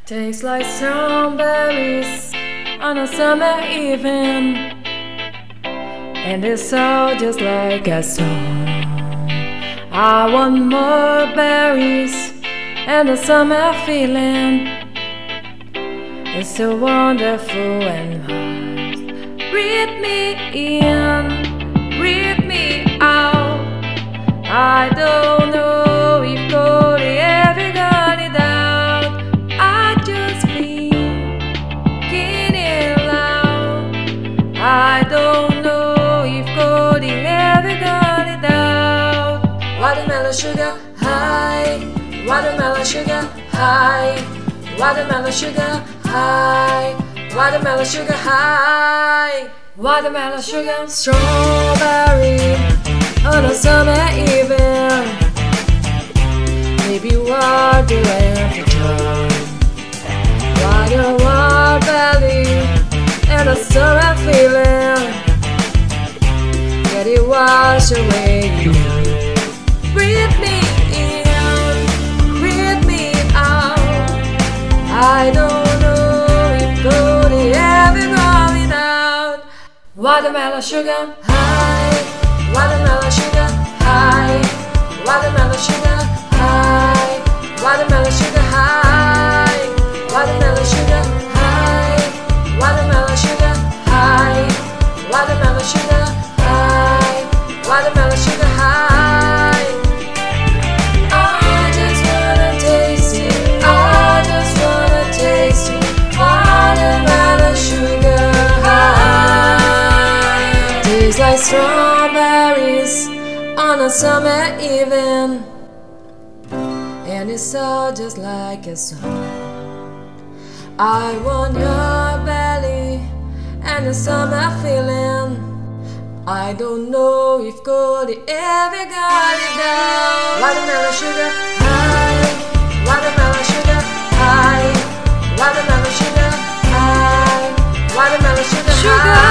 Tastes like strawberries on a summer evening, and it's all just like a song. I want more berries and a summer feeling. It's so wonderful and hard. Breathe me in, breathe me out. I don't know if God ever got it out. I just feel getting loud. I don't know if God ever got it out. Watermelon sugar high, watermelon sugar high, watermelon sugar high, watermelon sugar high, watermelon sugar strawberry on a summer evening. Maybe you are doing for joy. Water, wild belly, and a summer feeling. Let it wash away you. Breathe me in, breathe me out. I don't know if God ever got it out. Watermelon sugar high, watermelon sugar high, watermelon sugar high, watermelon sugar high, watermelon sugar high, watermelon sugar high, watermelon sugar high, watermelon sugar high. I just wanna taste it, I just wanna taste it, watermelon sugar high. Tastes like strawberries on a summer evening, and it's all just like a song. I want your belly and the summer feeling. I don't know if God ever got it down. Watermelon sugar high, watermelon sugar high, watermelon sugar high, watermelon sugar high.